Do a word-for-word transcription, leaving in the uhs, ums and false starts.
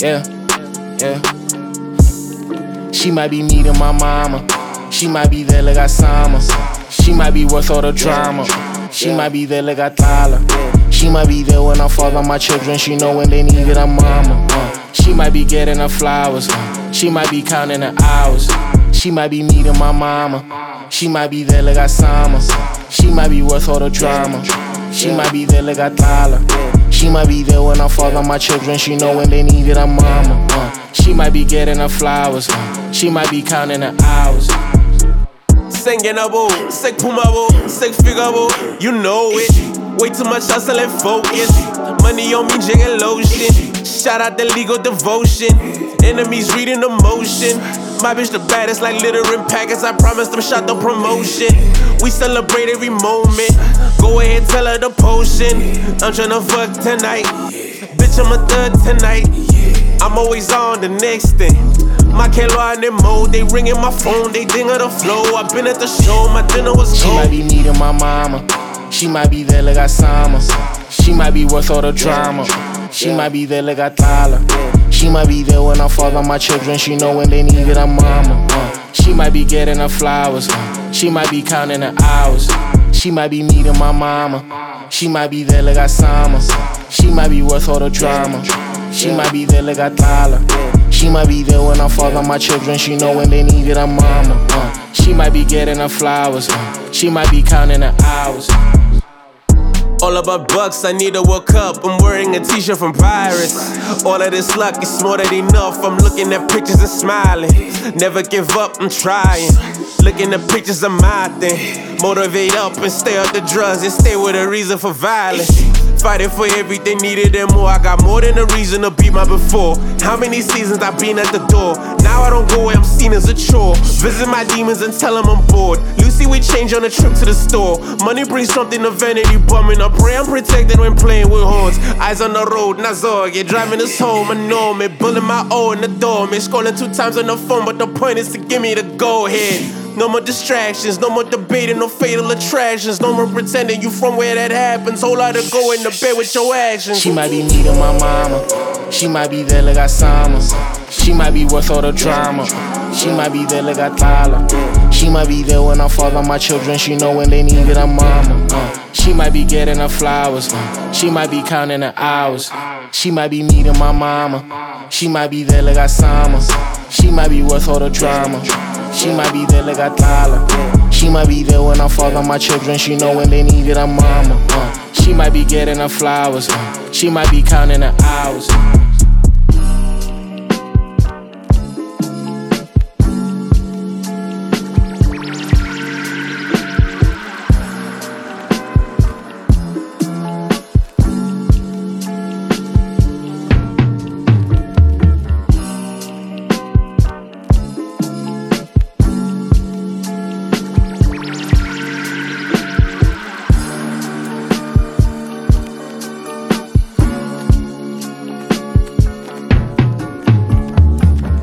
Yeah, yeah. She might be meeting my mama. She might be there like I sama. She might be worth all the drama. She might be there like I thala. She might be there when I father my children. She know when they need it, I'm mama. Uh. She might be getting her flowers. Uh. She might be counting her hours. She might be meeting my mama. She might be there like I sama. She might be worth all the drama. She might be there like I thala. She might be there when I father my children. She know when they need it, I'm mama. Uh. She might be getting her flowers. Uh. She might be counting her hours. Singing a boo, sick pumabo, sick figabo, you know it. Way too much hustle and focus. Money on me, jigging lotion. Shout out the legal devotion. Enemies reading emotion. My bitch the baddest like littering packets. I promise them shot the promotion. We celebrate every moment. Go ahead, tell her the potion. I'm tryna fuck tonight. Bitch, I'm a thug tonight. I'm always on the next thing. My Kelo in their mode, they ringing my phone, they ding of the flow. I been at the show, my dinner was cold. She might be meeting my mama. She might be there like I sama. She might be worth all the drama. She might be there like I thala. She might be there when I father my children. She know when they need it, I'm mama. Uh. She might be getting her flowers. Uh. She might be counting her hours. She might be meeting my mama. She might be there like I sama. She might be worth all the drama. She might be there like I thala. She might be there when I father my children. She know when they need it, I'm mama. Uh. She might be getting her flowers. Uh. She might be counting her hours. All about bucks, I need a World Cup. I'm wearing a t-shirt from Pirates. All of this luck is more than enough. I'm looking at pictures and smiling. Never give up, I'm trying. Looking at pictures of my thing. Motivate up and stay off the drugs and stay with a reason for violence. Fighting for everything needed and more. I got more than a reason to beat my before. How many seasons I've been at the door? Now I don't go where I'm seen as a chore. Visit my demons and tell them I'm bored. Lucy, we change on a trip to the store. Money brings something to vanity bumming. I pray I'm protected when playing with horns. Eyes on the road, Nazor, yeah, driving us home. I know me, bullet my O in the door. Me scrolling two times on the phone, but the point is to give me the go ahead. No more distractions, no more debating, no fatal attractions. No more pretending you from where that happens. Whole lot of go in the bed with your actions. She might be meeting my mama. She might be there like I sama. She might be worth all the drama. She might be there like I thala. She might be there when I father my children. She know when they need it, I'm mama. Uh. She might be getting her flowers. Uh. She might be counting her hours. She might be meeting my mama. She might be there like I sama. She might be worth all the drama. She might be there like I thala. She might be there when I father my children. She know when they need it, I'm mama. Uh. She might be getting her flowers. Uh. She might be counting her hours.